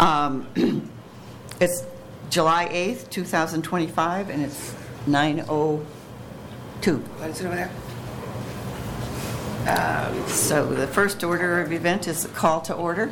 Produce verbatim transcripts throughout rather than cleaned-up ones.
Um, it's July eighth, two thousand twenty-five, and it's nine oh two. What is it over there? Um, So the first order of event is a call to order.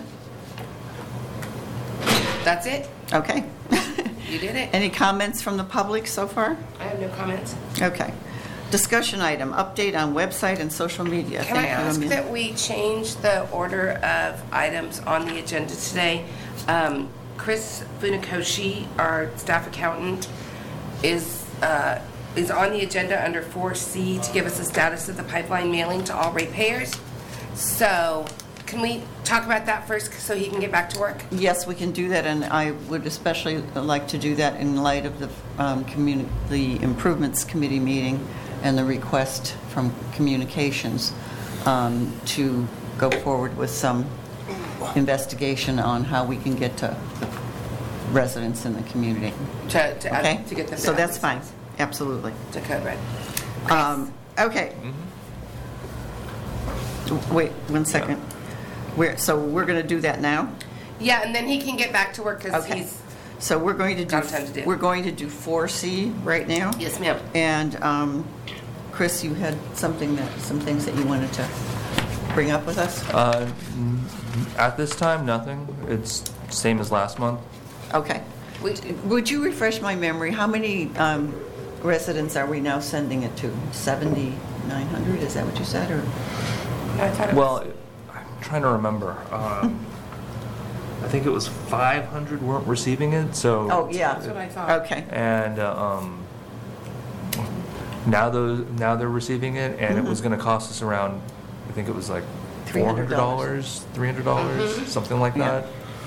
that's it? Okay. You did it? Any comments from the public so far? I have no comments. Okay. Discussion item, update on website and social media. Can I Thank you, ask Amelia. that we change the order of items on the agenda today? Um, Chris Funakoshi, our staff accountant, is uh, is on the agenda under four C to give us a status of the pipeline mailing to all ratepayers. So can we talk about that first so he can get back to work? Yes, we can do that, and I would especially like to do that in light of the um, communi- the Improvements Committee meeting and the request from Communications um, to go forward with some investigation on how we can get to residents in the community. To, to, Okay? uh, to get them So down that's fine. Absolutely. to Code Red. Um, okay. Wait one second. We're, so we're going to do that now? Yeah, and then he can get back to work because Okay. he's, So we're going to do, Got time to do. we're going to do four C right now? yes ma'am. And um, Chris, you had something that, some things that you wanted to bring up with us? Uh, n- at this time, nothing. It's same as last month. Okay. We, Would you refresh my memory? How many um, residents are we now sending it to? seventy-nine hundred, is that what you said? Or I thought it Well, I'm trying to remember. Um, I think it was five hundred weren't receiving it. So. Oh, yeah. That's what I thought. Okay. And uh, um, now those now they're receiving it, and it was going to cost us around. I think it was like four hundred dollars, three hundred dollars, something like Yeah.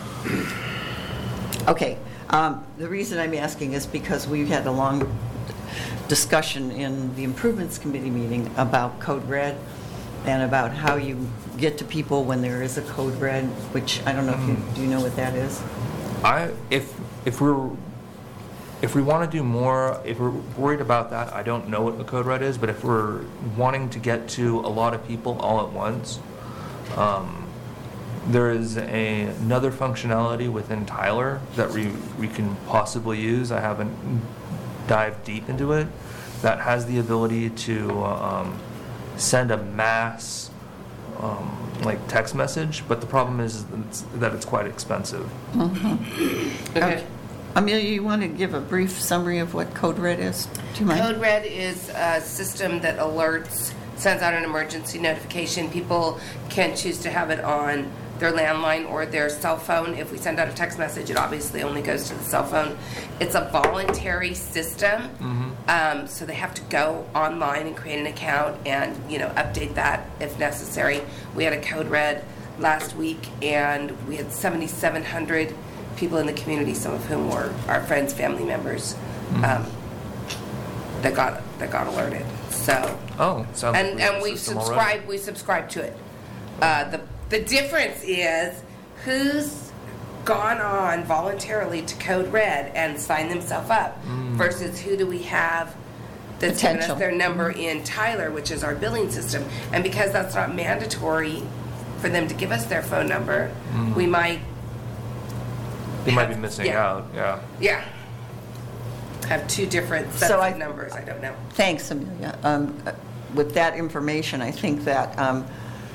that. Okay. Um, The reason I'm asking is because we had a long discussion in the Improvements Committee meeting about Code Red and about how you get to people when there is a Code Red, which I don't know if you, do you know what that is? I if if we're if we want to do more, if we're worried about that, I don't know what a code red is, but if we're wanting to get to a lot of people all at once, um, there is a, another functionality within Tyler that we we can possibly use. I haven't dived deep into it. That has the ability to um, send a mass um, like text message, but the problem is that it's, that it's quite expensive. Okay. Amelia, you want to give a brief summary of what Code Red is? Do you mind? Code Red is a system that alerts, sends out an emergency notification. People can choose to have it on their landline or their cell phone. If we send out a text message, it obviously only goes to the cell phone. It's a voluntary system, um, so they have to go online and create an account and, you know, update that if necessary. We had a Code Red last week, and we had seventy-seven hundred people in the community, some of whom were our friends, family members, um, that got that got alerted. So, Oh, sounds and like and a we system already. subscribe we subscribe to it. Uh, the the difference is who's gone on voluntarily to Code Red and signed themselves up versus who do we have that's given us Potential. their number in Tyler, which is our billing system. And because that's not mandatory for them to give us their phone number, we might They might be missing Yeah. out, yeah. yeah have two different sets So of I- numbers. I don't know. Thanks, Amelia. Um, uh, With that information, I think that um,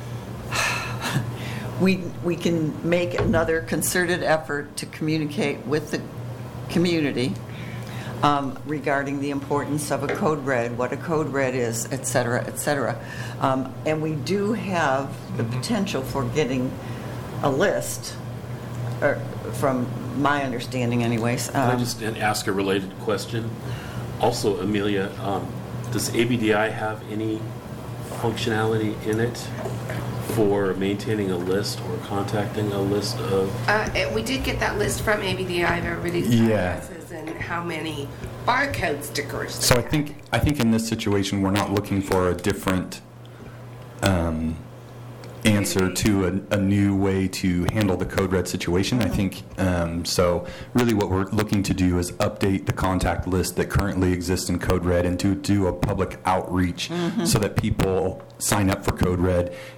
we we can make another concerted effort to communicate with the community um, regarding the importance of a Code Red, what a Code Red is, et cetera, et cetera. Um, And we do have the potential for getting a list, or from my understanding anyways. Can I um, just ask a related question? Also, Amelia, um, does A B D I have any functionality in it for maintaining a list or contacting a list of? Uh, it- we did get that list from A B D I of everybody's Yeah. addresses and how many barcode stickers. So they I had. think, I think in this situation, we're not looking for a different um, answer to a, a new way to handle the Code Red situation. I think, um, so really what we're looking to do is update the contact list that currently exists in Code Red and to do a public outreach so that people sign up for Code Red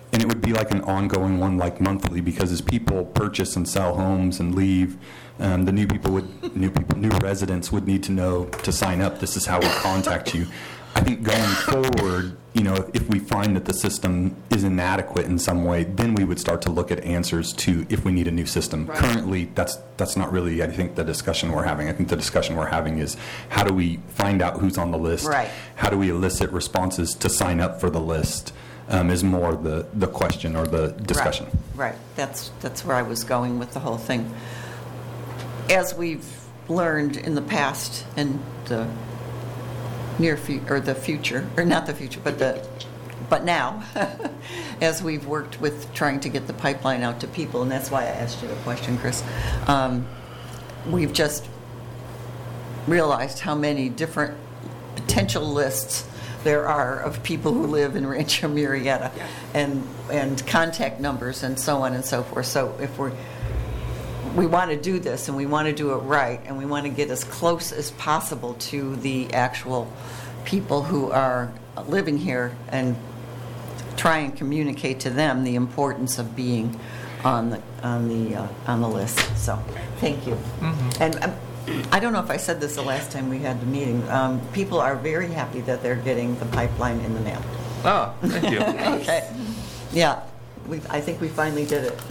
and it would be like an ongoing one, like monthly, because as people purchase and sell homes and leave, um, the new people would, new people, new residents would need to know to sign up. This is how we contact you. I think going forward, you know, if we find that the system is inadequate in some way, then we would start to look at answers to if we need a new system. Right. Currently, that's that's not really, I think, the discussion we're having. I think the discussion we're having is how do we find out who's on the list? Right. How do we elicit responses to sign up for the list? Um, is more the the question or the discussion. Right, right. That's, that's where I was going with the whole thing. As we've learned in the past and the near future, or the future, or not the future, but the, but now, as we've worked with trying to get the pipeline out to people, and that's why I asked you the question, Chris, um, we've just realized how many different potential lists there are of people who live in Rancho Murrieta, Yeah. and and contact numbers and so on and so forth. So if we're we want to do this and we want to do it right and we want to get as close as possible to the actual people who are living here and try and communicate to them the importance of being on the on the uh, on the list. So thank you. Mm-hmm. And um, I don't know if I said this the last time we had the meeting. Um, people are very happy that they're getting the pipeline in the mail. Oh, thank you. Okay. Yeah, we I think we finally did it.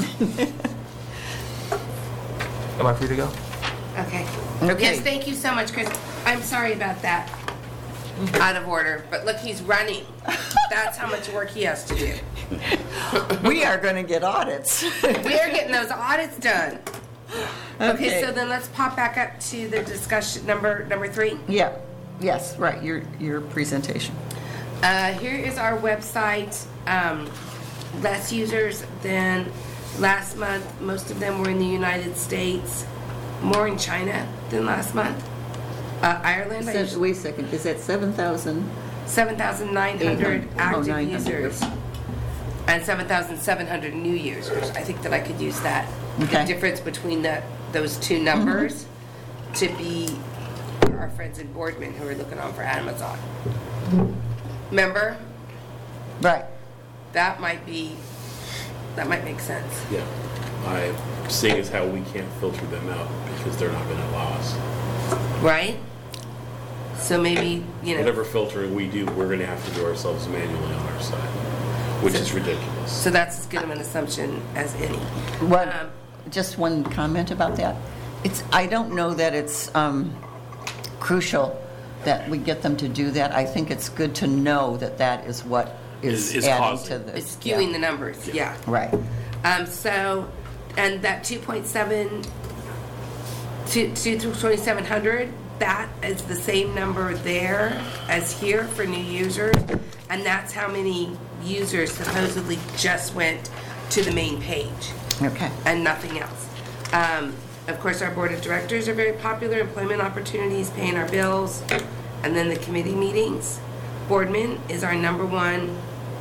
Am I free to go? Okay. Okay. Yes, thank you so much, Chris. I'm sorry about that. Out of order, but look, he's running. That's how much work he has to do. We are going to get audits. We are getting those audits done. Okay, Okay. so then let's pop back up to the discussion number number three. Yeah. Yes. Right. Your your presentation. Uh, here is our website. Um, less users than last month. Most of them were in the United States. More in China than last month. Uh, Ireland, I usually- Wait a second. Is that seven thousand? seven thousand nine hundred Oh, active nine hundred. users and seven thousand seven hundred new users. I think that I could use that. The Okay. difference between the, those two numbers to be our friends in Boardman who are looking on for Amazon. Remember? Right. That might be, that might make sense. Yeah. I, seeing as how we can't filter them out because they're not going to allow us. Right? So maybe, you know. Whatever filtering we do, we're going to have to do ourselves manually on our side, which is ridiculous. So that's as good of an assumption as any. What? Um, Just one comment about that. It's. I don't know that it's um, crucial that we get them to do that. I think it's good to know that that is what is, Is- is adding causing. to this. It's skewing Yeah. the numbers, yeah. Right. Um, so, and that two point seven, two, two through twenty-seven hundred, that is the same number there as here for new users. And that's how many users supposedly just went to the main page Okay. and nothing else. Um, of course, our board of directors are very popular, employment opportunities, paying our bills, and then the committee meetings. Boardman is our number one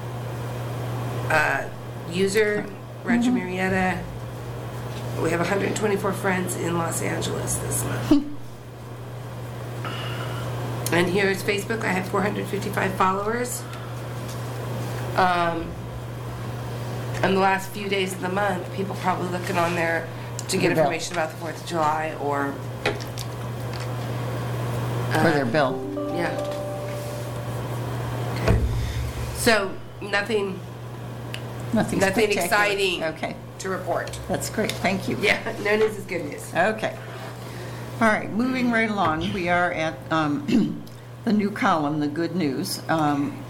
uh, user, Rancho Murrieta. We have one hundred twenty-four friends in Los Angeles this month. And here is Facebook. I have four hundred fifty-five followers. Um, and the last few days of the month, people probably looking on there to get Their bill. information about the fourth of July or For their bill. yeah. Okay. So nothing Nothing. Nothing spectacular. exciting. Okay. to report. That's great. Thank you. Yeah, no news is good news. Okay. All right, moving right along, we are at um, the new column, the good news. Um,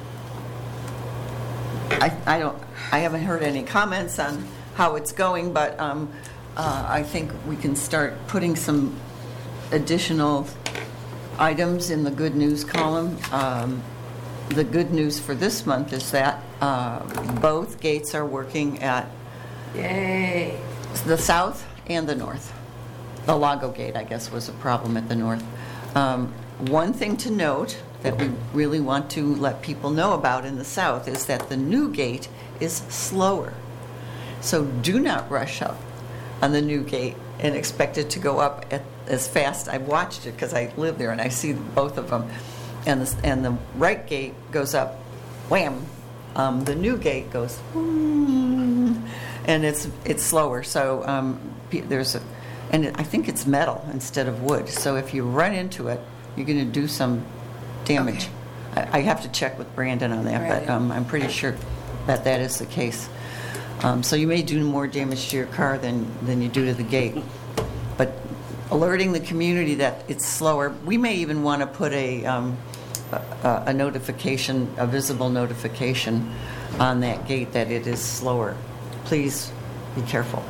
I, I don't, I haven't heard any comments on how it's going, but um, uh, I think we can start putting some additional items in the good news column. Um, the good news for this month is that uh, both gates are working at Yay. the south and the north. The Lago Gate, I guess, was a problem at the north. Um, one thing to note that we really want to let people know about in the south is that the new gate is slower. So do not rush up on the new gate and expect it to go up at, as fast. I've watched it because I live there and I see both of them. And the, and the right gate goes up, wham, Um, The new gate goes, "Hmm," and it's, it's slower, so um, pe- there's a, and it- I think it's metal instead of wood, so if you run into it, you're going to do some damage. I I have to check with Brandon on that, but Right. um, I'm pretty sure that that is the case. Um, So you may do more damage to your car than, than you do to the gate. But alerting the community that it's slower, we may even want to put a, um, a a notification, a visible notification on that gate that it is slower. Please be careful.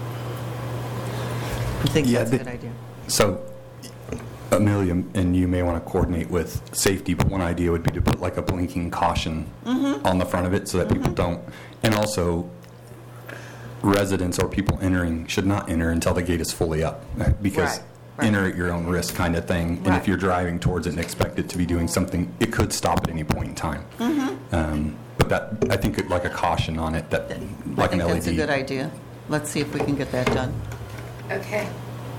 I think Yeah, that's a the- good idea. So, Amelia and you may want to coordinate with safety, but one idea would be to put like a blinking caution Mm-hmm. on the front of it so that people don't, and also residents or people entering should not enter until the gate is fully up, because Right, right. enter at your own risk kind of thing. And Right. if you're driving towards it and expect it to be doing something, it could stop at any point in time. Mm-hmm. Um, But that, I think it- like a caution on it, that, like an I L E D. think that's a good idea. Let's see if we can get that done. Okay.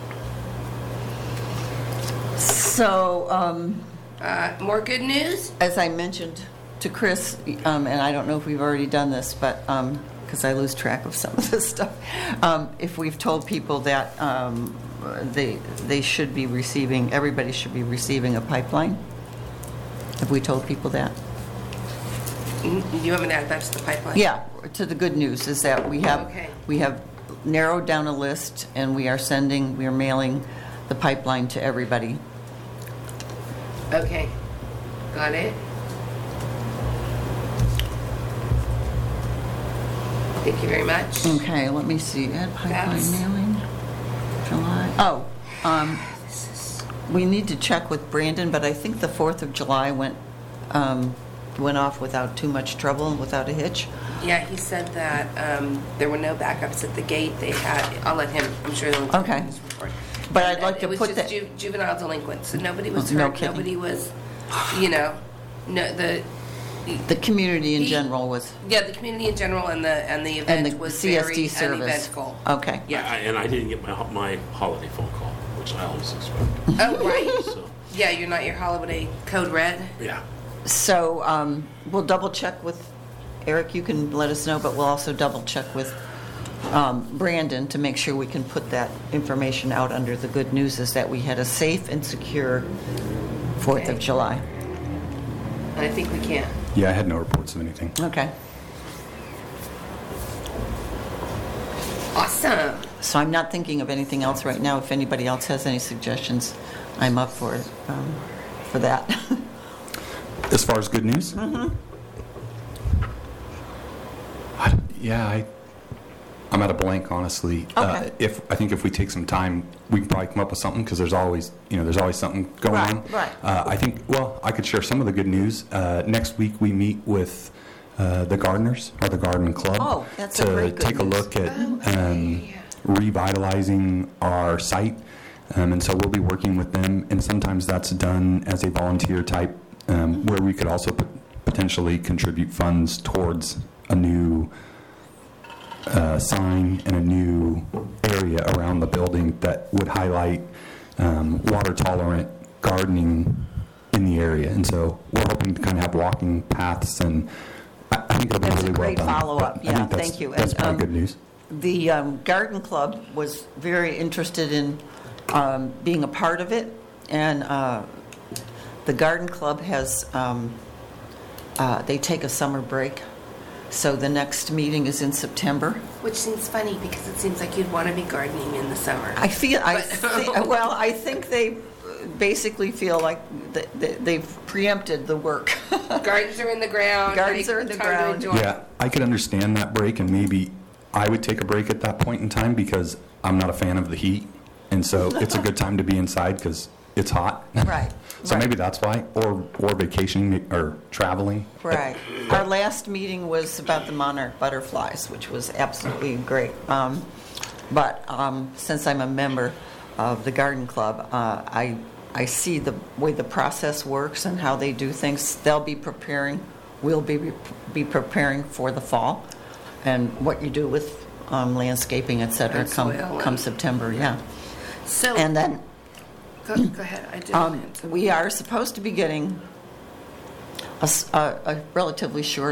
So, um, Uh, more good news? as I mentioned to Chris, um, and I don't know if we've already done this, but, because I lose track of some of this stuff, um, if we've told people that um, they, they should be receiving, everybody should be receiving a pipeline? Have we told people that? Mm, You want me to add that to the pipeline? Yeah, to the good news is that we have, Okay. we have narrowed down a list, and we are sending, we are mailing the pipeline to everybody. Okay. Got it. Thank you very much. Okay, let me see, add pipeline That's- mailing, July, oh, um, we need to check with Brandon, but I think the fourth of July went, um, went off without too much trouble, without a hitch. Yeah, he said that um, there were no backups at the gate. They had, I'll let him, I'm sure he'll. Okay. But I'd like to It was put just that- ju- juvenile delinquents, so nobody was Oh, no hurt, kidding. nobody was, you know, no, the, The community in The- general was, yeah, the community in general and the, and the and event the was C S very D service. uneventful. Okay. I- Yeah. And I didn't get my, ho- my holiday phone call, which I always expect. Oh, right. So, Yeah, you're not your holiday code red. yeah. So um, we'll double check with, Eric, you can let us know, but we'll also double check with um, Brandon to make sure we can put that information out under the good news is that we had a safe and secure fourth of Okay. July. And I think we can. Yeah, I had no reports of anything. Okay. Awesome. So I'm not thinking of anything else right now. If anybody else has any suggestions, I'm up for it, um, for that. As far as good news? Mm-hmm. I, yeah, I, I'm at a blank, honestly. Uh, Okay. if I think if we take some time, we can probably come up with something because there's always, you know, there's always something going Right, on. right. Uh, I think. Well, I could share some of the good news. Uh, next week we meet with uh, the gardeners or the garden club Oh, that's to a great good take a news. look at Oh, okay, um, yeah. revitalizing our site. Um, and so we'll be working with them, and sometimes that's done as a volunteer type, um, where we could also pot- potentially contribute funds towards a new uh, sign and a new area around the building that would highlight um, water-tolerant gardening in the area. And so we're hoping to kind of have walking paths, and I, I think it'll be That's a really well great done. follow-up. But I Yeah, think that's- thank you. That's And, probably um, good news. The um, garden club was very interested in um, being a part of it, and uh, the garden club has, um, uh, they take a summer break, so the next meeting is in September. Which seems funny because it seems like you'd want to be gardening in the summer. I feel, I, But- thi- well, I think they basically feel like th- th- they've preempted the work. Gardens are in the ground. Gardens Take are in the time to ground. enjoy. Yeah, I could understand that break, and maybe I would take a break at that point in time because I'm not a fan of the heat, and so it's a good time to be inside because it's hot. Right, So right. maybe that's why, or or vacationing or traveling. Right. Our last meeting was about the monarch butterflies, which was absolutely great. Um, But um, since I'm a member of the garden club, uh, I, I see the way the process works and how they do things. They'll be preparing, we'll be, be preparing for the fall and what you do with um, landscaping, et cetera, And come, soil come and- September, yeah. So, And then go, go ahead. I did. um, we are supposed to be getting a, s- a- a relatively short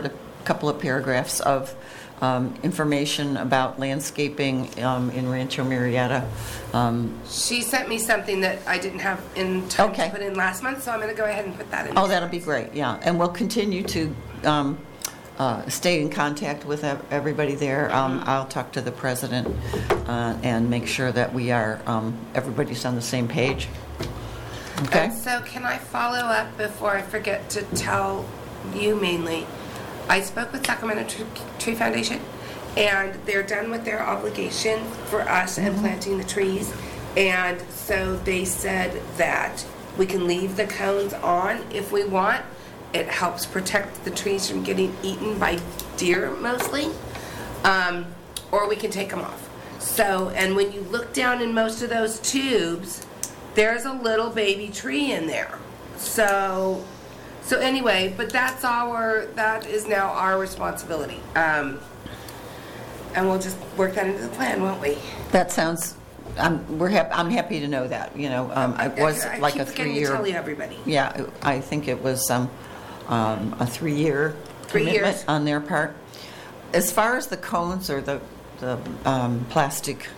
couple of paragraphs of um, information about landscaping um, in Rancho Murrieta. Um, She sent me something that I didn't have in time Okay. to put in last month, so I'm going to go ahead and put that in. Oh, that'll be great, yeah. And we'll continue to um, uh, stay in contact with ev- everybody there. Um, I'll talk to the president uh, and make sure that we are, um, everybody's on the same page. Okay? And so can I follow up before I forget to tell you mainly? I spoke with Sacramento Tree, Tree Foundation, and they're done with their obligation for us and planting the trees. And so they said that we can leave the cones on if we want. It helps protect the trees from getting eaten by deer mostly. Um, or we can take them off. So, and when you look down in most of those tubes, there's a little baby tree in there. So, so anyway, but that's our, that is now our responsibility. Um, and we'll just work that into the plan, won't we? That sounds, I'm, we're hap, I'm happy to know that, you know, um, it was I like a keep forgetting to tell you, three-year. everybody. Yeah, I think it was um, um, a three-year Three commitment years. on their part. As far as the cones or the, the um, plastic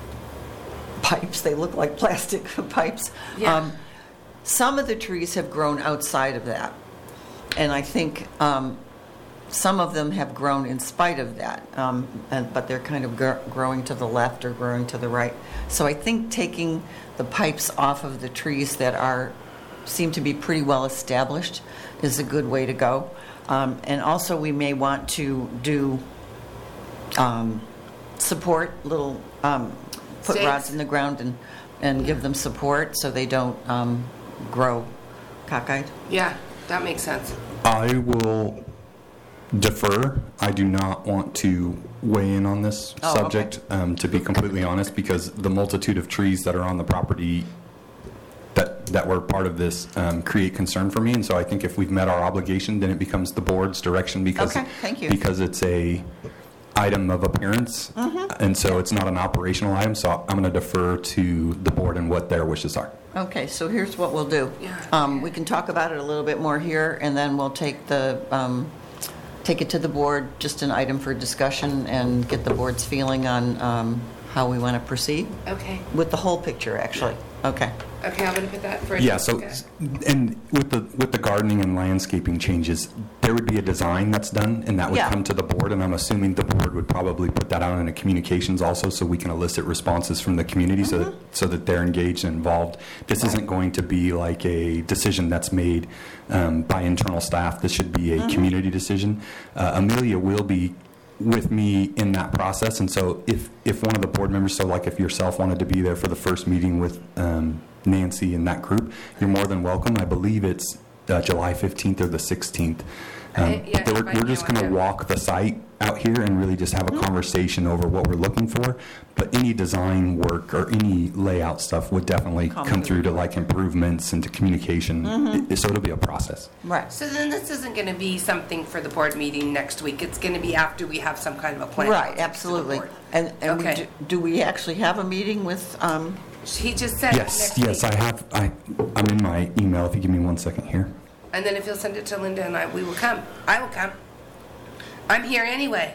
pipes, they look like plastic pipes. Yeah. Um, Some of the trees have grown outside of that. And I think um, some of them have grown in spite of that, um, and, but they're kind of gr- growing to the left or growing to the right. So I think taking the pipes off of the trees that are seem to be pretty well established is a good way to go. Um, and also we may want to do um, support, little um, put Stakes. rods in the ground and, and give them support so they don't um, grow cockeyed. Yeah, that makes sense. I will defer. I do not want to weigh in on this Oh, okay. subject, um, to be completely honest, because the multitude of trees that are on the property that, that were part of this um, create concern for me. And so I think if we've met our obligation, then it becomes the board's direction because, Okay, thank you. because it's a item of appearance. Mm-hmm. And so it's not an operational item. So I'm going to defer to the board and what their wishes are. Okay, so here's what we'll do. Yeah. Um, We can talk about it a little bit more here, and then we'll take the, um, take it to the board, just an item for discussion, and get the board's feeling on um, how we want to proceed, Okay. with the whole picture, actually. Okay. Okay, I'm going to put that for Yeah, so, Jessica. and with the, with the gardening and landscaping changes, there would be a design that's done, and that would Yeah. come to the board, and I'm assuming the board would probably put that out in a communications also, so we can elicit responses from the community, so that, so that they're engaged and involved. This isn't going to be like a decision that's made um, by internal staff. This should be a community decision. Uh, Amelia will be with me in that process, and so if, if one of the board members, so like if yourself wanted to be there for the first meeting with um, Nancy and that group, you're more than welcome. I believe it's uh, July fifteenth or the sixteenth. Um, Uh, yeah, but we're, invite we're me just on going to there. walk the site out here and really just have a conversation over what we're looking for. But any design work or any layout stuff would definitely Come come through. through to like improvements and to communication. It- so it'll be a process. Right. So then this isn't going to be something for the board meeting next week. It's going to be after we have some kind of a plan. Right, to the absolutely. board. And, and we Okay. do- do we actually have a meeting with, um, He just said Yes, next yes, week. I have. I, I'm in my email. If you give me one second here. And then if you'll send it to Linda and I, we will come. I will come. I'm here anyway.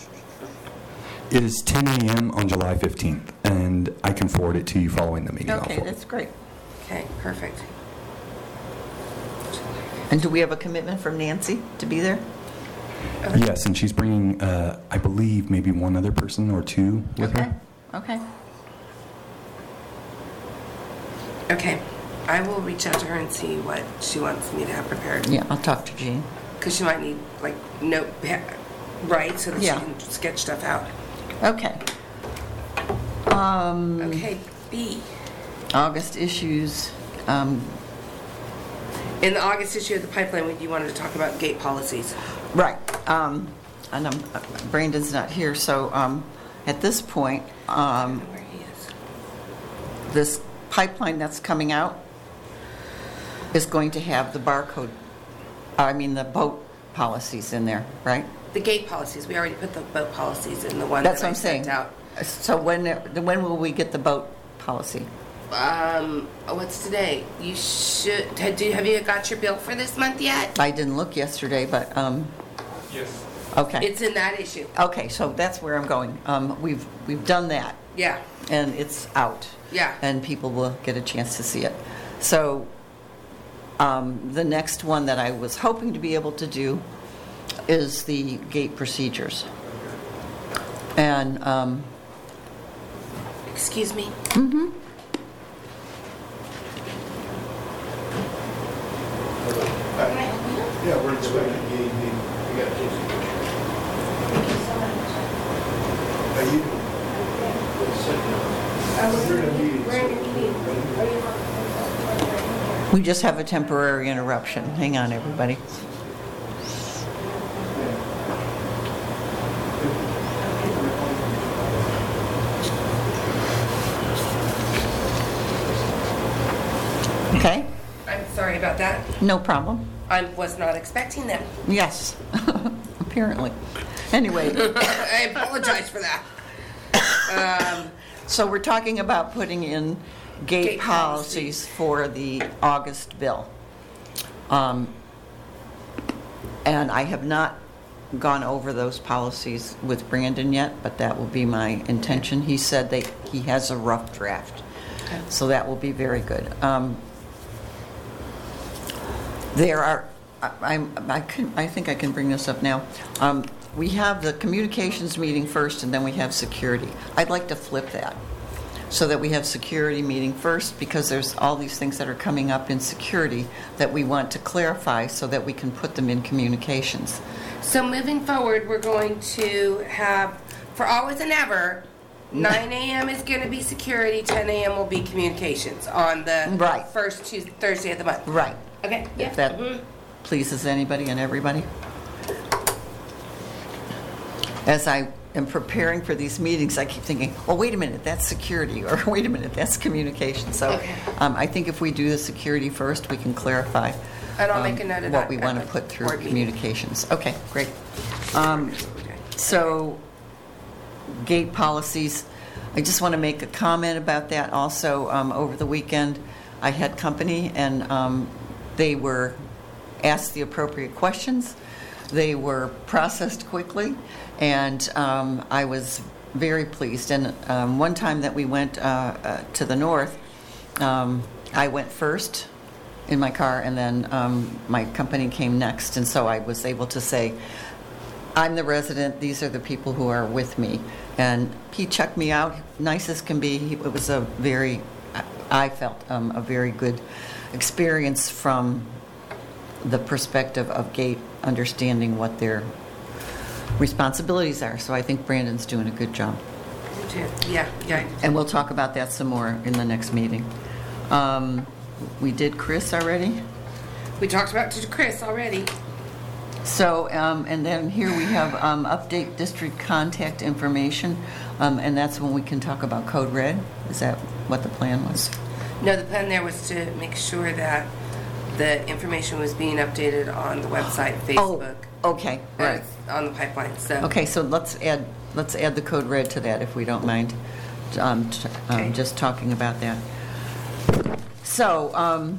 It is ten a.m. on July fifteenth, and I can forward it to you following the meeting. I'll okay, forward it. that's great. Okay, perfect. And do we have a commitment from Nancy to be there? Yes, and she's bringing, uh, I believe, maybe one other person or two with Okay, her. okay. Okay, I will reach out to her and see what she wants me to have prepared. Yeah, I'll talk to Jean. Because she might need, like, note, right, so that Yeah. she can sketch stuff out. Okay. Um, Okay, B. August issues, um, In the August issue of the pipeline, you wanted to talk about gate policies. right. Um, and I'm, Brandon's not here, so um, at this point, I um, don't know where he is. this pipeline that's coming out is going to have the barcode, I mean, the boat policies in there, right? The gate policies, we already put the boat policies in the one That's that what I I'm saying. sent out. So when, when will we get the boat policy? Um, what's today? You should, have you have you got your bill for this month yet? I didn't look yesterday, but, um, Yes. Okay. It's in that issue. Okay, so that's where I'm going. Um, We've, we've done that, Yeah, and it's out. yeah. And people will get a chance to see it. So um, the next one that I was hoping to be able to do is the gate procedures. And, um, Excuse me? Yeah, we're expecting the, the, we got Casey. Are you? We're in a meeting. we just have a temporary interruption. Hang on, everybody. Okay, I'm sorry about that. no problem. I was not expecting that. Yes, apparently. Anyway, I apologize for that. Um, so we're talking about putting in gate Gate policies for the August bill. Um, And I have not gone over those policies with Brandon yet, but that will be my intention. He said that he has a rough draft, so that will be very good. Um, There are, I- I'm, I can, I think I can bring this up now. Um, We have the communications meeting first, and then we have security. I'd like to flip that, so that we have security meeting first, because there's all these things that are coming up in security that we want to clarify so that we can put them in communications. So moving forward, we're going to have, for always and ever, nine a.m. is going to be security, ten a.m. will be communications on the Right. first Tuesday, Thursday of the month. Right. Okay, yeah. If that mhm. pleases anybody and everybody. As I am preparing for these meetings, I keep thinking, well, wait a minute, that's security, or wait a minute, that's communication. So Okay. um, I think if we do the security first, we can clarify And I'll um, make a note of what that we at want to the put through board meeting. communications. Okay, great. Um, So, gate policies, I just want to make a comment about that also. Um, Over the weekend, I had company, and um, they were asked the appropriate questions. They were processed quickly, and um, I was very pleased. And um, one time that we went uh, uh, to the north, um, I went first in my car, and then um, my company came next. And so I was able to say, I'm the resident, these are the people who are with me. And he checked me out, nice as can be. He- It was a very, I felt, um, a very good experience from the perspective of GATE, understanding what their responsibilities are. So I think Brandon's doing a good job. too. Yeah, yeah. And we'll talk about that some more in the next meeting. Um, We did Chris already? We talked about to Chris already. So, um, and then here we have um, update district contact information, um, and that's when we can talk about Code Red? Is that what the plan was? No, the plan there was to make sure that the information was being updated on the website, Facebook, Oh, okay, right. and on the pipeline, so. Okay, so let's add, let's add the Code Red to that, if we don't mind, um, t- um, Okay. just talking about that. So, um,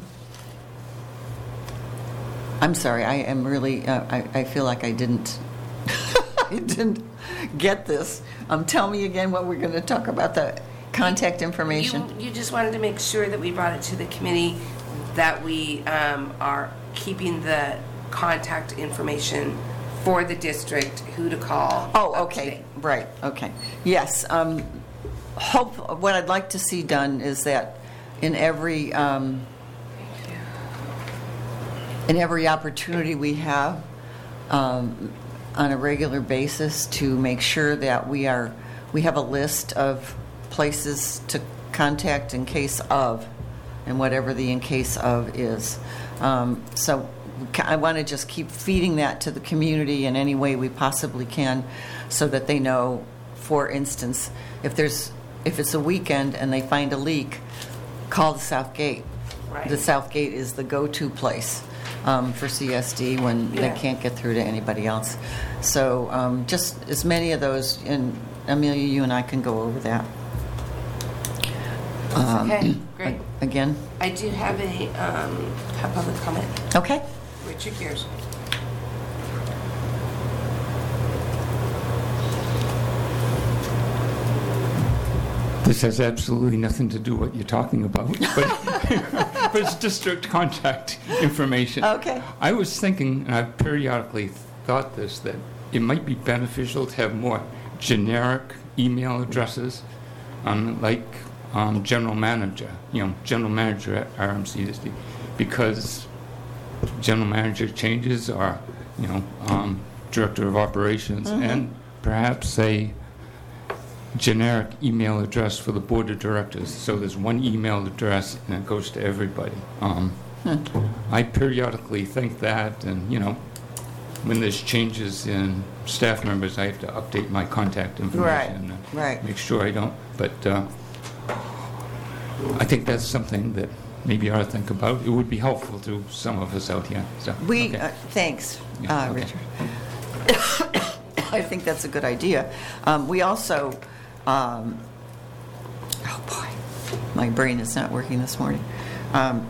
I'm sorry, I am really, uh, I I feel like I didn't, I didn't get this. Um, Tell me again what we're going to talk about, the contact information. You, you just wanted to make sure that we brought it to the committee, that we um, are keeping the contact information for the district, who to call. Oh, up to okay, date. right, okay. Yes, um, hope, what I'd like to see done is that in every, um, in every opportunity we have, um, on a regular basis, to make sure that we are, we have a list of places to contact in case of, and whatever the in case of is. Um, So ca- I want to just keep feeding that to the community in any way we possibly can, so that they know, for instance, if there's, if it's a weekend and they find a leak, call the South Gate. Right. The South Gate is the go-to place um, for C S D when they Yeah. can't get through to anybody else. So um, just as many of those, and Amelia, you and I can go over that. Um, Okay, great. Again? I do have a, um, a public comment. Okay. Richard Gears. This has absolutely nothing to do with what you're talking about, but, but it's district contact information. Okay. I was thinking, and I've periodically thought this, that it might be beneficial to have more generic email addresses, um, like um, general manager, you know, general manager at R M C S D, because general manager changes are, you know, um, director of operations, Mm-hmm. and perhaps a generic email address for the board of directors. So there's one email address and it goes to everybody. Um, I periodically think that, and you know, when there's changes in staff members, I have to update my contact information. Right, and right. Make sure I don't. But uh, I think that's something that maybe I ought to think about. It would be helpful to some of us out here. So, We, okay. uh, thanks, Yeah, uh, okay. Richard. I think that's a good idea. Um, We also, um, oh boy, my brain is not working this morning. Um,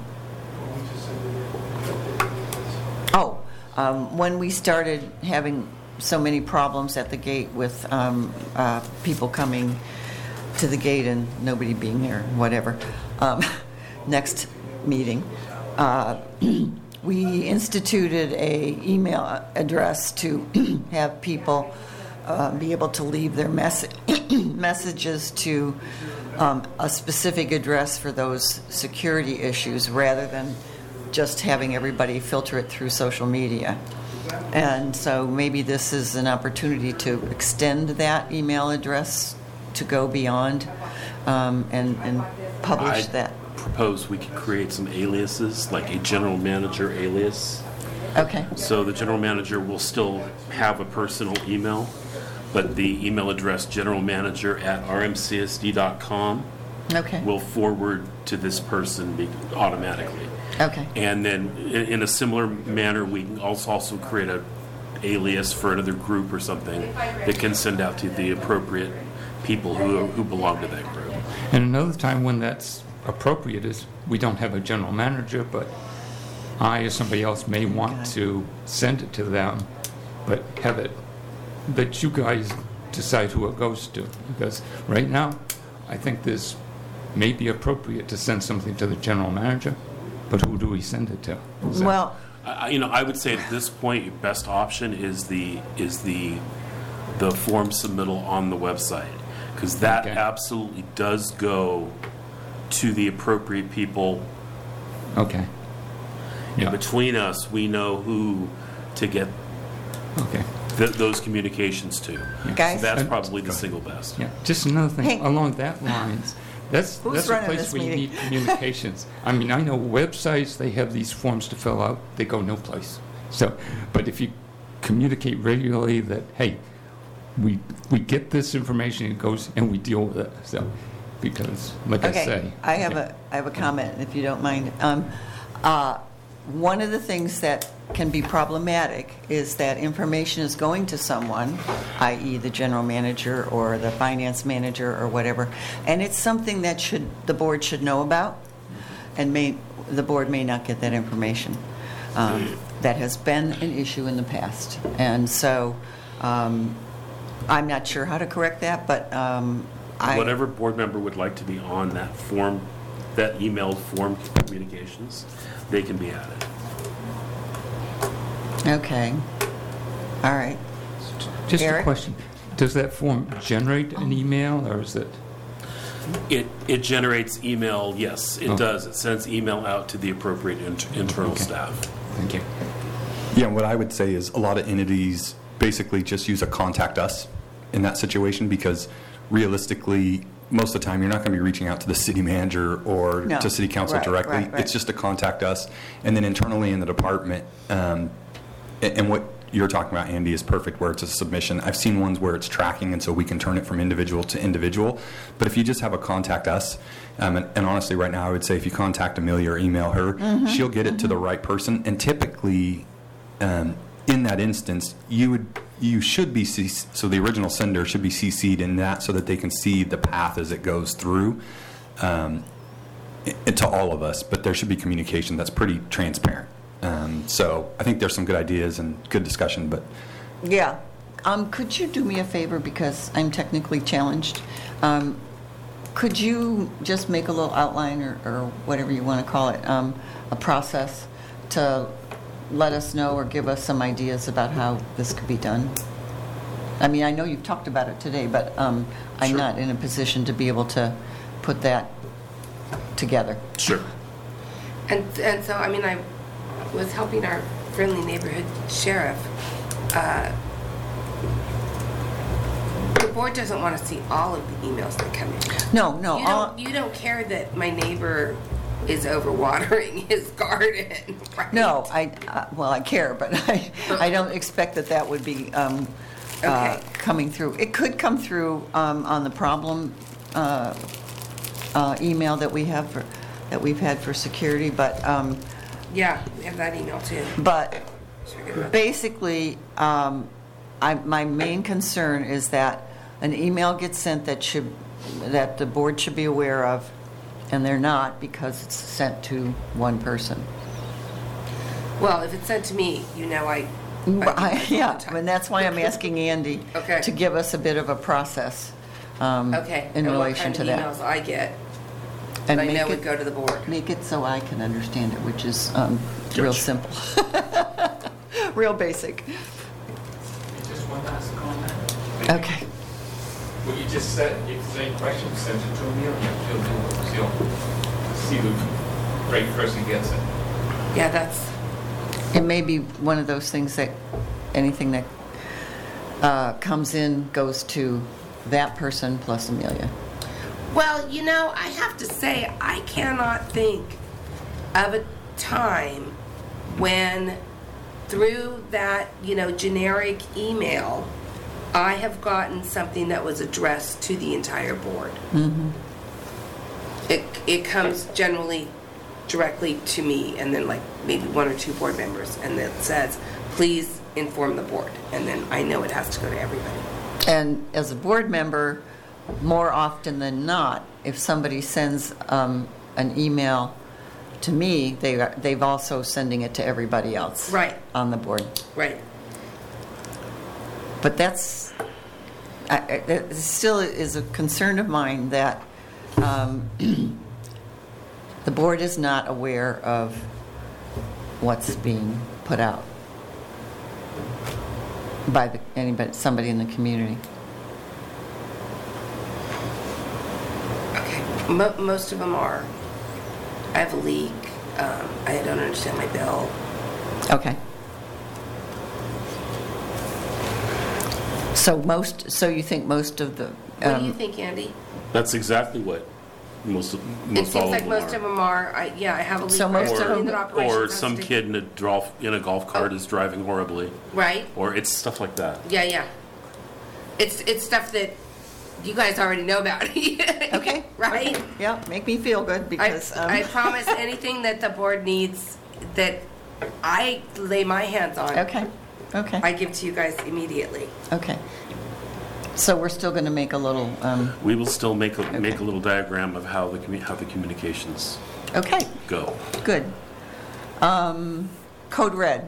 Oh, um, when we started having so many problems at the gate with um, uh, people coming to the gate and nobody being there, whatever, um, next meeting, uh, we instituted a email address to have people uh, be able to leave their mess- messages to um, a specific address for those security issues rather than just having everybody filter it through social media. And so maybe this is an opportunity to extend that email address to go beyond um, and, and publish I that. propose we could create some aliases, like a general manager alias. Okay. So the general manager will still have a personal email, but the email address general manager at r m c s d dot com Okay. will forward to this person be- automatically. Okay. And then in, in a similar manner, we can also, also create a alias for another group or something that can send out to the appropriate people who, who belong to that group. And another time when that's appropriate is we don't have a general manager, but I or somebody else may want to send it to them, but have it, that you guys decide who it goes to. Because right now, I think this may be appropriate to send something to the general manager, but who do we send it to? Is that- Well, I, you know, I would say at this point, your best option is the is the the form submittal on the website, because that Okay. absolutely does go to the appropriate people. Okay. And Yeah. between us, we know who to get Okay. th- those communications to. Guys? So that's And- probably the single best. Yeah. Just another thing Hey. along that lines. That's Who's that's a running place this where you meeting? need communications. I mean, I know websites, they have these forms to fill out, they go no place. So, but if you communicate regularly that, hey, we we get this information, it goes, and we deal with it. So, because, like I okay. say. I have okay. a I have a comment, if you don't mind. Um, uh, one of the things that can be problematic is that information is going to someone, that is the general manager or the finance manager or whatever, and it's something that should the board should know about, and may the board may not get that information. Um, that has been an issue in the past, and so um, I'm not sure how to correct that, but um, I Whatever board member would like to be on that form, that emailed form communications, they can be added. Okay. All right. Just Eric? a question. Does that form generate an email, or is it? It it generates email, yes, it Okay. does. It sends email out to the appropriate inter- internal Okay. staff. Thank you. Yeah, what I would say is a lot of entities basically just use a contact us in that situation, because realistically, most of the time, you're not going to be reaching out to the city manager or No. to city council Right, directly. right, right. It's just to contact us. And then internally in the department, um, a- and what you're talking about, Andy, is perfect, where it's a submission. I've seen ones where it's tracking, and so we can turn it from individual to individual. But if you just have a contact us, um, and, and honestly, right now, I would say if you contact Amelia or email her, Mm-hmm. she'll get it to the right person. And typically, um, in that instance, you would you should be C C, so the original sender should be C C'd in that, so that they can see the path as it goes through um, i- to all of us. But there should be communication that's pretty transparent. Um, so I think there's some good ideas and good discussion. But Yeah. Um, could you do me a favor, because I'm technically challenged? Um, Could you just make a little outline or, or whatever you want to call it, um, a process to let us know or give us some ideas about how this could be done? I mean, I know you've talked about it today, but um, I'm Sure. not in a position to be able to put that together. Sure. And, and so, I mean, I was helping our friendly neighborhood sheriff. Uh, the board doesn't want to see all of the emails that come in. No, no. You all- don't, you don't care that my neighbor is overwatering his garden, right? No, I, uh, well, I care, but I, I don't expect that that would be um, uh, Okay. coming through. It could come through um, on the problem uh, uh, email that we have, for that we've had for security, but, um, Yeah, we have that email too. but Should I get that? basically, um, I, my main concern is that an email gets sent that should, that the board should be aware of, and they're not because it's sent to one person. Well, if it's sent to me, you know I. I do I- that all the Yeah, time. and that's why I'm asking Andy Okay. to give us a bit of a process um, Okay. in and relation what to kind of that. emails I get, And I make know it- would go to the board. Make it so I can understand it, which is um, real Gotcha. simple. Real basic. Just one last comment. Okay. What you just said, if there's any questions, send it to me, and she'll do, she'll see the right person gets it. Yeah, that's, It may be one of those things that anything that uh, comes in goes to that person plus Amelia. well, you know, I have to say, I cannot think of a time when through that, you know, generic email, I have gotten something that was addressed to the entire board. It, it comes generally directly to me and then like maybe one or two board members and it says, please inform the board. And then I know it has to go to everybody. And as a board member, more often than not, if somebody sends um, an email to me, they are, they've also sending it to everybody else. Right. On the board. Right. But that's, I- I- it still is a concern of mine that um, the board is not aware of what's being put out by the, anybody, somebody in the community. Okay. Mo- most of them are. I have a leak. Um, I don't understand my bill. Okay. So most, so you think most of the, What do you um, think, Andy? That's exactly what most, of- It most seems all like of most them of them are. I, yeah, I have a leak. So most right? of them- Something that operations are. Or has some to- kid in a golf, in a golf cart Oh. is driving horribly, Right? or it's stuff like that. Yeah, yeah. It's it's stuff that you guys already know about. okay. Right? Okay. Yeah, make me feel good I, because. um, I promise anything that the board needs that I lay my hands on, Okay, okay. I give to you guys immediately. Okay. So we're still going to make a little, um, We will still make, a make Okay. a little diagram of how the, commu- how the communications okay, go. good. Um, Code Red.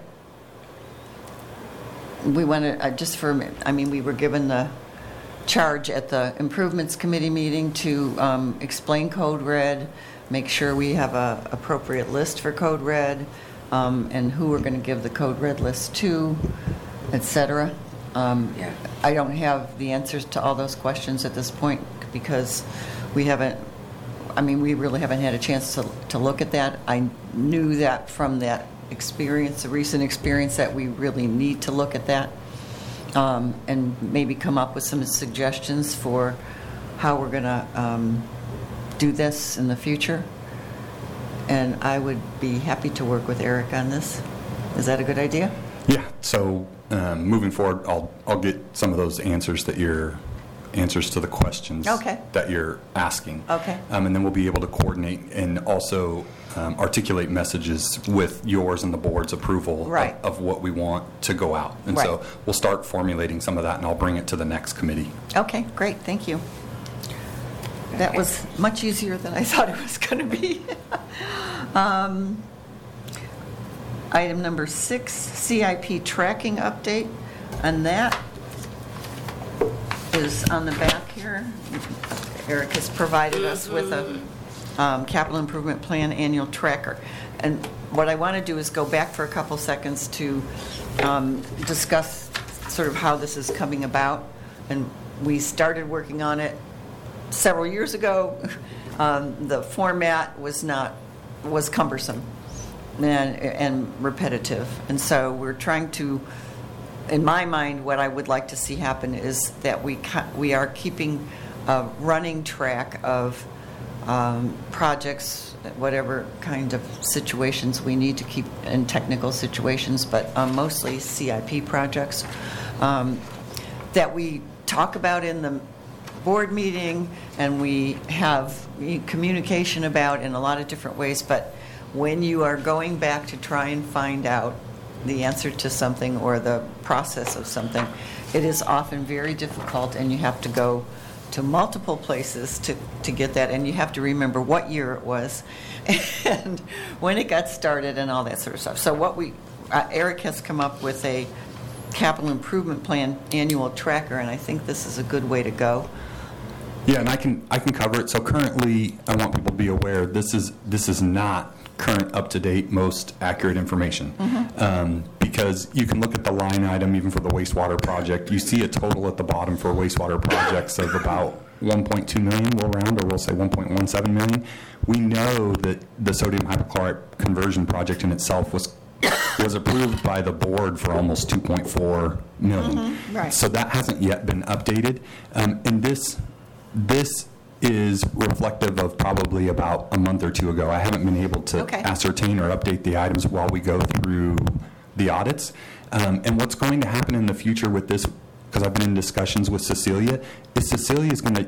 We want to, uh, just for a minute, I mean, we were given the charge at the Improvements Committee meeting to um, explain Code Red, make sure we have a appropriate list for Code Red, um, and who we're going to give the Code Red list to, et cetera. Um, Yeah. I don't have the answers to all those questions at this point because we haven't, I mean, we really haven't had a chance to, to look at that. I knew that from that experience, the recent experience, that we really need to look at that um, and maybe come up with some suggestions for how we're going to um, do this in the future. And I would be happy to work with Eric on this. Is that a good idea? Yeah, so um, moving forward, I'll, I'll get some of those answers that you're, answers to the questions Okay. that you're asking. Okay. Um, And then we'll be able to coordinate and also um, articulate messages with yours and the board's approval of- Right. of what we want to go out. And Right. so we'll start formulating some of that, and I'll bring it to the next committee. Okay, great, thank you. That Okay. was much easier than I thought it was going to be. Um, Item number six, C I P tracking update, and that is on the back here. Eric has provided us with a um, capital improvement plan annual tracker. And what I want to do is go back for a couple seconds to um, discuss sort of how this is coming about. And we started working on it several years ago. Um, the format was not, was cumbersome and, and repetitive. And so we're trying to, in my mind, what I would like to see happen is that we ca- we are keeping a running track of um, projects, whatever kind of situations we need to keep in technical situations, but um, mostly C I P projects, um, that we talk about in the board meeting and we have communication about in a lot of different ways. But when you are going back to try and find out the answer to something or the process of something, it is often very difficult, and you have to go to multiple places to, to get that, and you have to remember what year it was and when it got started and all that sort of stuff. So what we, uh, Eric has come up with a capital improvement plan annual tracker, and I think this is a good way to go. Yeah, and I can I can cover it. So currently, I want people to be aware this is this is not current, up to date, most accurate information, mm-hmm. um, because you can look at the line item even for the wastewater project. You see a total at the bottom for wastewater projects of about one point two million. We'll round, or we'll say one point one seven million. We know that the sodium hypochlorite conversion project in itself was was approved by the board for almost two point four million. Mm-hmm. Right. So that hasn't yet been updated, um, and this. This is reflective of probably about a month or two ago. I haven't been able to Okay. ascertain or update the items while we go through the audits. Um, and what's going to happen in the future with this, because I've been in discussions with Cecilia, is Cecilia is going to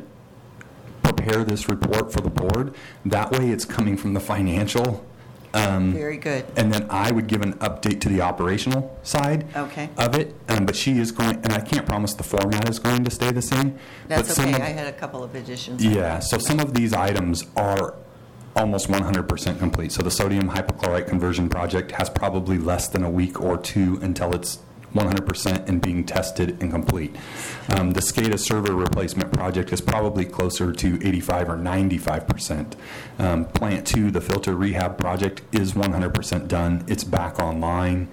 prepare this report for the board. That way it's coming from the financial. Um, Very good. And then I would give an update to the operational side Okay. of it. Um, but she is going, and I can't promise the format is going to stay the same. That's but some okay. of- I had a couple of additions. Yeah, so some of these items are almost one hundred percent complete. So the sodium hypochlorite conversion project has probably less than a week or two until it's one hundred percent and being tested and complete. Um, the SCADA server replacement project is probably closer to eighty-five or ninety-five percent. Um, Plant two, the filter rehab project, is one hundred percent done. It's back online.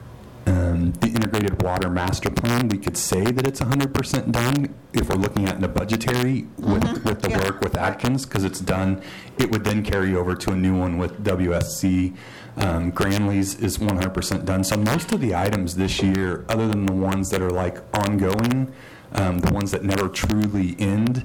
Um, the integrated water master plan, we could say that it's one hundred percent done if we're looking at in a budgetary with, with the Yeah. work with Atkins, because it's done. It would then carry over to a new one with W S C. Um, Granley's is one hundred percent done. So most of the items this year, other than the ones that are like ongoing, um, the ones that never truly end,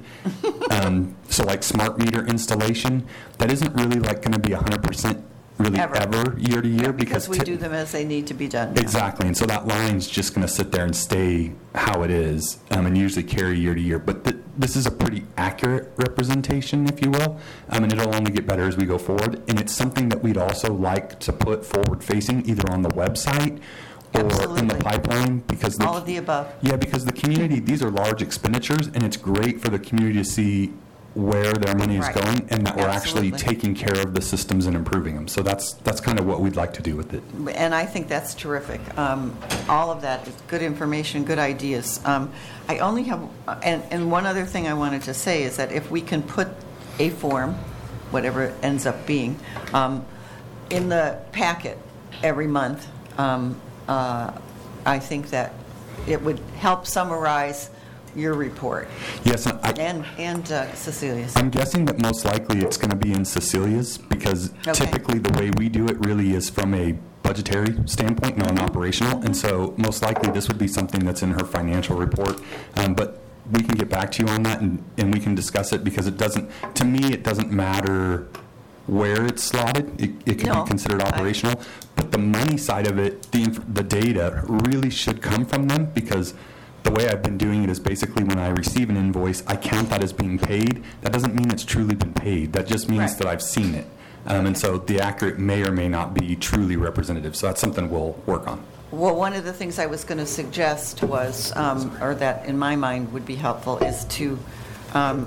um, so like smart meter installation, that isn't really like going to be one hundred percent really Ever. ever, year to year. Because we ti- do them as they need to be done. now. Exactly, and so that line's just going to sit there and stay how it is, um, and usually carry year to year. But th- this is a pretty accurate representation, if you will, um, and it'll only get better as we go forward. And it's something that we'd also like to put forward-facing, either on the website or in the Absolutely. pipeline, because the, All of the above. yeah, because the community, these are large expenditures, and it's great for the community to see where their money is Right. going, and that we're Absolutely. actually taking care of the systems and improving them. So that's that's kind of what we'd like to do with it. And I think that's terrific. Um, all of that is good information, good ideas. Um, I only have, and, and one other thing I wanted to say is that if we can put a form, whatever it ends up being, um, in the packet every month, um, uh, I think that it would help summarize your report. Yes, I, And, and uh, Cecilia's. I'm guessing that most likely it's going to be in Cecilia's, because Okay. typically the way we do it really is from a budgetary standpoint, not an operational. And so most likely this would be something that's in her financial report. Um, but we can get back to you on that, and, and we can discuss it, because it doesn't, to me, it doesn't matter where it's slotted. It, it can No, be considered I- operational. But the money side of it, the, inf- the data really should come from them, because the way I've been doing it is basically when I receive an invoice, I count that as being paid. That doesn't mean it's truly been paid. That just means Right. that I've seen it. Um, and so the accurate may or may not be truly representative. So that's something we'll work on. Well, one of the things I was going to suggest was, um, or that in my mind would be helpful, is to um,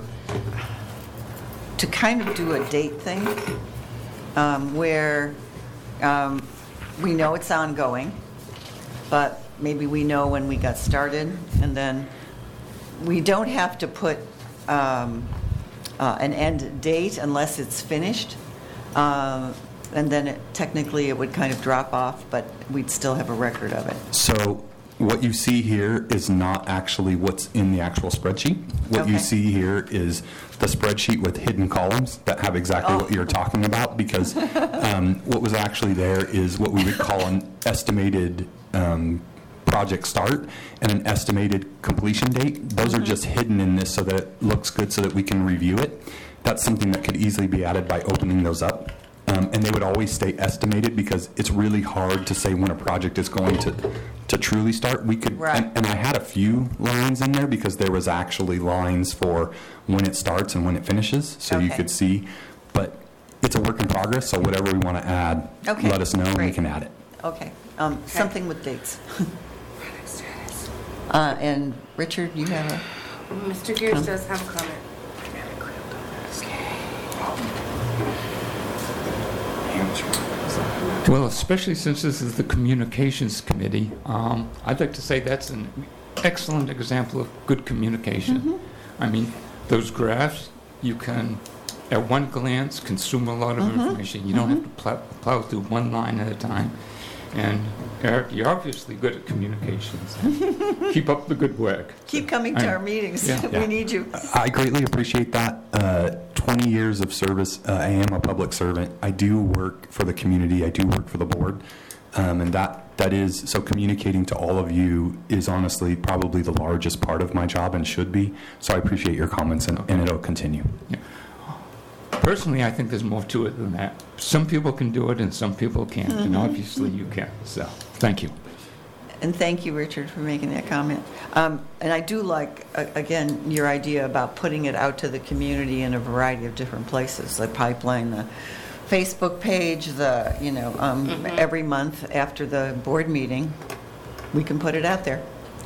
to kind of do a date thing um, where um, we know it's ongoing, but maybe we know when we got started, and then we don't have to put um, uh, an end date unless it's finished. Uh, And then it- technically it would kind of drop off, but we'd still have a record of it. So what you see here is not actually what's in the actual spreadsheet. What you Okay. see here is the spreadsheet with hidden columns that have exactly Oh. what you're talking about, because um, what was actually there is what we would call an estimated um, project start and an estimated completion date. Those are just hidden in this so that it looks good so that we can review it. That's something that could easily be added by opening those up. Um, and they would always stay estimated because it's really hard to say when a project is going to, to truly start. We could, Right. and, and I had a few lines in there because there was actually lines for when it starts and when it finishes, so you Okay. could see. But it's a work in progress, so whatever we want to add, Okay, let us know and we great. can add it. Okay, um, something with dates. Uh, And Richard, you have a, Mister Gears does have a comment. Well, especially since this is the Communications Committee, um, I'd like to say that's an excellent example of good communication. I mean, those graphs, you can, at one glance, consume a lot of information. You don't have to plow, plow through one line at a time. And Eric, you're obviously good at communications. Keep up the good work. keep coming to I- our meetings. yeah. We need you. I greatly appreciate that. Uh, twenty years of service. Uh, I am a public servant. I do work for the community. I do work for the board. Um, and that, that is, so communicating to all of you is honestly probably the largest part of my job and should be. So I appreciate your comments and, and it'll continue. Yeah. Personally, I think there's more to it than that. Some people can do it and some people can't, and obviously you can. So, thank you. And thank you, Richard, for making that comment. Um, And I do like, a- again, your idea about putting it out to the community in a variety of different places, the pipeline, the Facebook page, the, you know, um, every month after the board meeting, we can put it out there.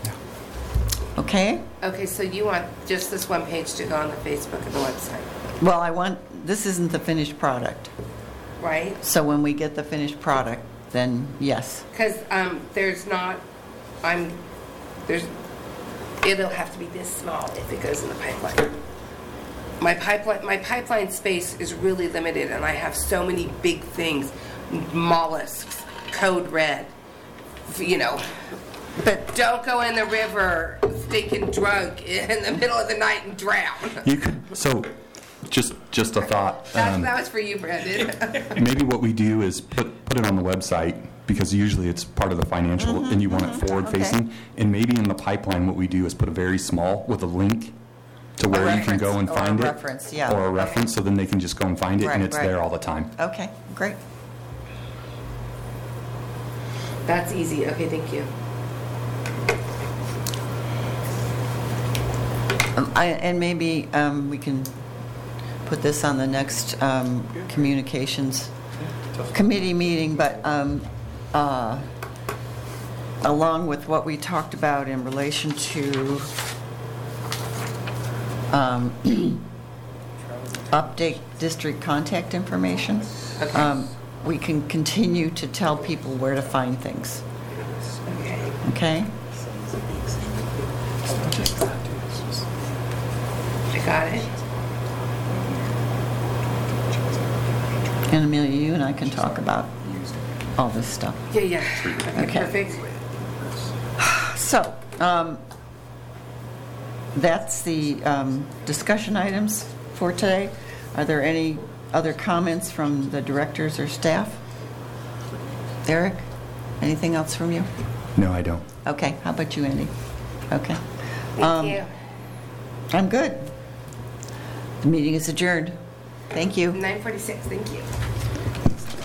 Okay? Okay, so you want just this one page to go on the Facebook and the website, Well, I want, this isn't the finished product. right? So when we get the finished product, then yes. Because um, there's not, I'm, there's, it'll have to be this small if it goes in the pipeline. My pipeline, my pipeline space is really limited, and I have so many big things, mollusks, code red, you know. But don't go in the river stinking drunk in the middle of the night and drown. You could, so just, just a thought. That, um, that was for you, Brandon. Maybe what we do is put, put it on the website, because usually it's part of the financial, and you want it forward-facing. And maybe in the pipeline, what we do is put a very small with a link to where you can go and reference, or a find it. reference, yeah. Or a reference, so then they can just go and find it, and Right, it's right. there all the time. Okay, great. That's easy. Okay, thank you. Um, I- And maybe um, we can put this on the next um, communications committee meeting, but um, uh, along with what we talked about in relation to um, update district contact information, Okay. um, we can continue to tell people where to find things, Okay. okay? I got it. And Amelia, you and I can talk about all this stuff. Yeah, yeah. Okay, Okay. perfect. So, um, that's the um, discussion items for today. Are there any other comments from the directors or staff? Eric, anything else from you? No, I don't. Okay, how about you, Andy? Okay. Thank Um, you. I'm good. The meeting is adjourned. Thank you. nine forty-six, thank you.